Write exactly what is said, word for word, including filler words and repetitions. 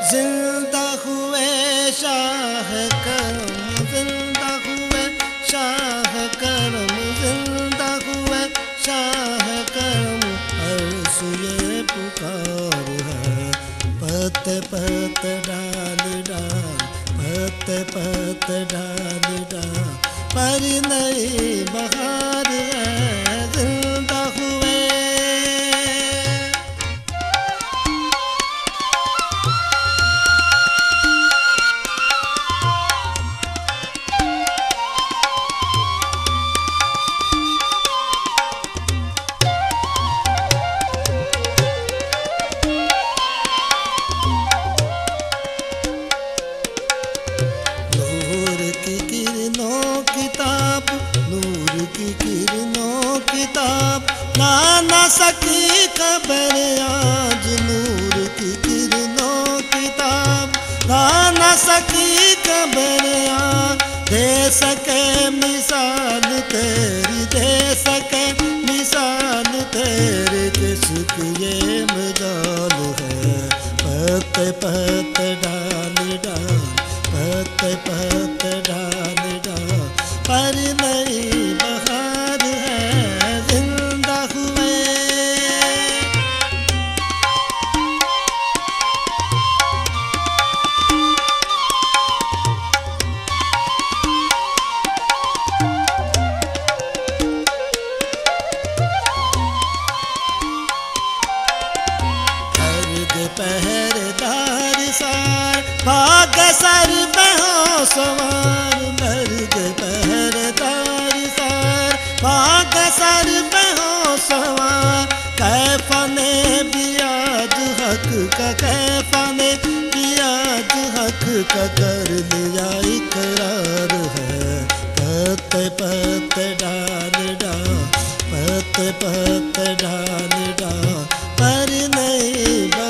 जिंदा हुए शाह करम, जिंदा हुए शाह करम, जिंदा हुए शाह करम। अर्श ये पुकार है, पत पत डाल डाल, पत पत डाल डाल, पर नई बहार है जिंदा हुए। किताब नूर की किरणों किताब, ला ना सकी खबर आज नूर की किरणों किताब, ला ना सकी खबर आज। दे सके मिसाल तेरी, दे सके मिसाल तेरी, किसकी ये मजाल है। पत पत डाल डाल, पत पत डाल डाल, पर नई बहार है जिंदा हुए। अर्ग पहरेदार सार, भाग सर पे हो सवार। अर्ग पहरेदार सार, भाग सर पे हो सवार। कैफने बियाद हक का, कैफने बियाद हक का कर लिया इकरार है। पत पत डाल डाल, पत पत डाल डाल, पर नहीं